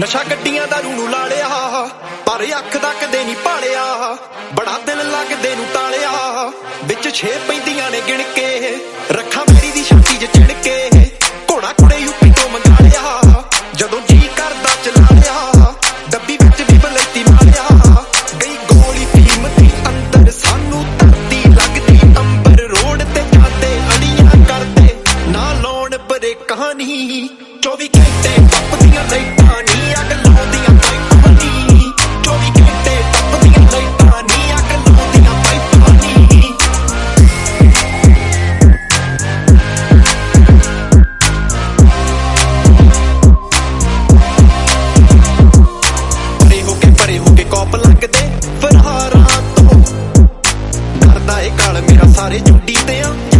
ਨਸ਼ਾ ਗੱਡੀਆਂ ਦਾ ਰੂਹ ਨੂੰ ਲਾ ਲਿਆ, ਪਰ ਅੱਖ ਦਾ ਕਦੇ ਨਹੀਂ ਪਾਲਿਆ। ਬੜਾ ਦਿਲ ਲੱਗਦੇ ਨੂੰ ਟਾਲਿਆ, ਵਿੱਚ 6 ਪੈਂਦੀਆਂ ਨੇ ਗਿਣ ਕੇ। ਰੱਖਾਂ ਮੇਰੀ ਦੀ ਛਾਤੀ 'ਚ ਚਿਣ ਕੇ, ਘੋੜਾ ਕੁੜੇ ਯੂਪੀ ਤੋਂ ਮੰਗਾ ਲਿਆ। ਜਦੋਂ ਜੀ ਕਰਦਾ ਚਲਾ ਲਿਆ, ਡੱਬੀ ਵਿੱਚ ਵੀ ਬਲੈਤੀ ਮਾਰਿਆ। ਗਈ ਗੋਲੀ ਕੀਮਤੀ ਅੰਦਰ, ਸਾਨੂੰ ਧਰਤੀ ਲੱਗਦੀ ਅੰਬਰ। ਰੋਡ ਤੇ ਜਾਂਦੇ ਅੜੀਆਂ ਕਰਦੇ, ਨਾ ਲਾਉਣ ਬਰੇ ਕਹਾਣੀ। 24 ਘੰਟੇ ਟੱਪਦੀਆਂ ਲਾਈਟਾਂ ਨੀ, ਅੱਗ ਲਾਉਂਦੀਆਂ ਪਾਈਪਾਂ ਨੀ। 24 ਘੰਟੇ ਟੱਪਦੀਆਂ ਲਾਈਟਾਂ ਨੀ, ਅੱਗ ਲਾਉਂਦੀਆਂ ਪਾਈਪਾਂ ਨੀ। ਪਰੇ ਹੋ ਕੇ ਕੌਪ ਲੰਘਦੇ ਫਰਾਰਾਂ ਤੋਂ, ਡਰਦਾ ਏ ਕਾਲ ਮੇਰਾ ਸਾਰੇ ਜੁੱਡੀ ਤੇ ਆ।